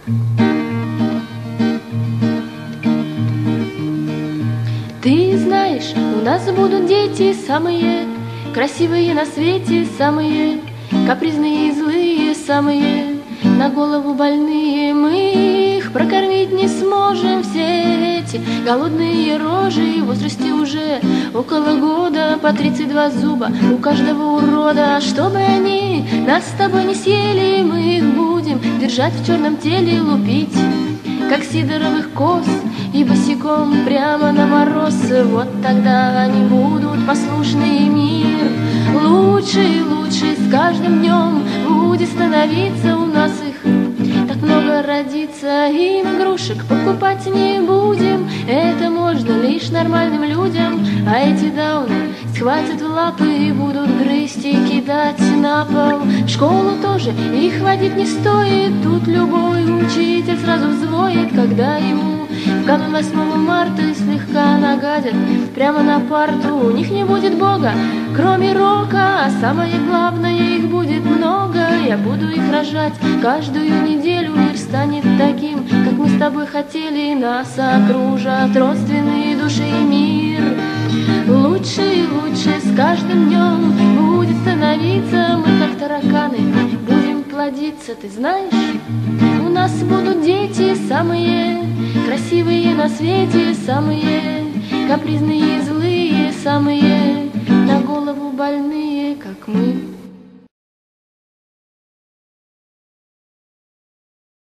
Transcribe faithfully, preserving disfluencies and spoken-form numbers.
Ты знаешь, у нас будут дети самые красивые на свете, самые капризные и злые, самые на голову больные. Мы их прокормить не сможем, все эти голодные рожи в возрасте уже около года, по тридцать два зуба у каждого урода. Чтобы они нас с тобой не съели, мы их будем держать в черном теле, лупить как сидоровых коз и босиком прямо на мороз. Вот тогда они будут послушны, и мир лучше и лучше с каждым днем будет становиться. У нас их так много родится, им игрушек покупать не будем. Это можно лишь нормальным людям, а эти дауны схватят в лапы и будут грызть и кидать на пол. В школу тоже их водить не стоит, тут любой учитель сразу взвоет, когда ему в канун восьмого марта слегка нагадят прямо на парту. У них не будет Бога, кроме рока, а самое главное, их будет много. Я буду их рожать каждую неделю, мир станет таким, как мы с тобой хотели. Нас окружат родственные души, и мир лучше и лучше с каждым днем будет становиться. Мы как тараканы будем плодиться, ты знаешь, у нас будут дети самые красивые на свете, самые капризные и злые, самые на голову больные, как мы.